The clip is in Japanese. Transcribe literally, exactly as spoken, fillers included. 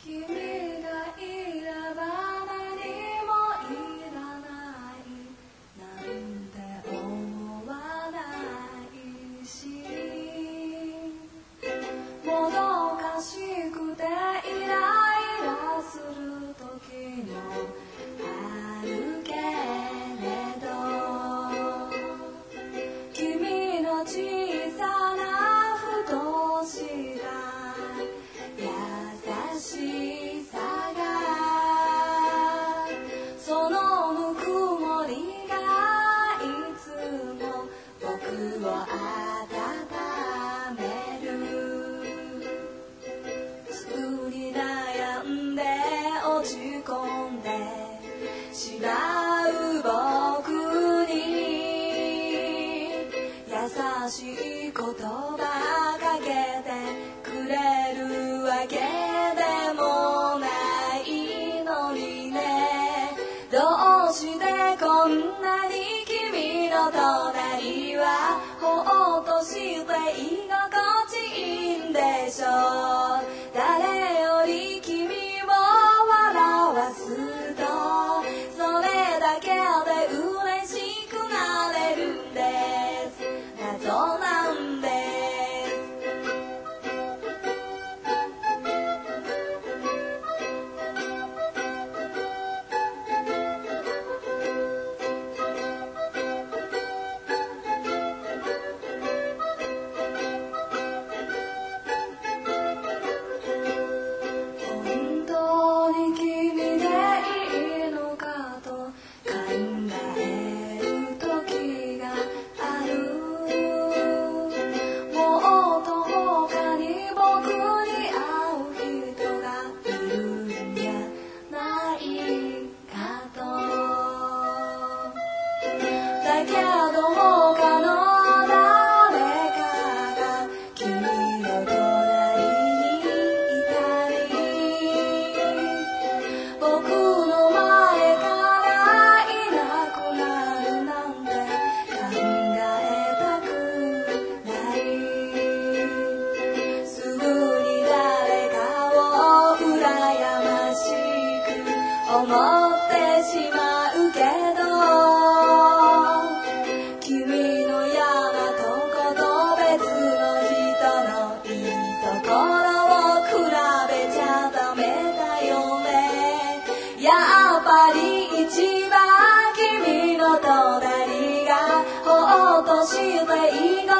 君がいれば何もいらないなんて思わないし、もどかしくてイライラする時もあるけれど、君の小さなふとした優しさがそのぬくもりがいつも僕を温める。作り悩んで落ち込んでしまう僕に優しい言葉かけてくれるわけでもないのにね。どうしてこんなに君の隣はほっとして居心地いいんでしょう。誰より君を笑わすとそれだけで嬉しくなれるんです。謎なんです。本当に君でいいのかと考える時がある。もっと他に僕に会う人がいるんじゃないかと。だけど他の誰かが君の隣にいたり、僕の前からいなくなるなんて考えたくない。すぐに誰かを羨ましく思ってしまうけど、君の嫌なとこと別の人のいいところを比べちゃダメだよね。やっぱり一番君の隣がほっとして居心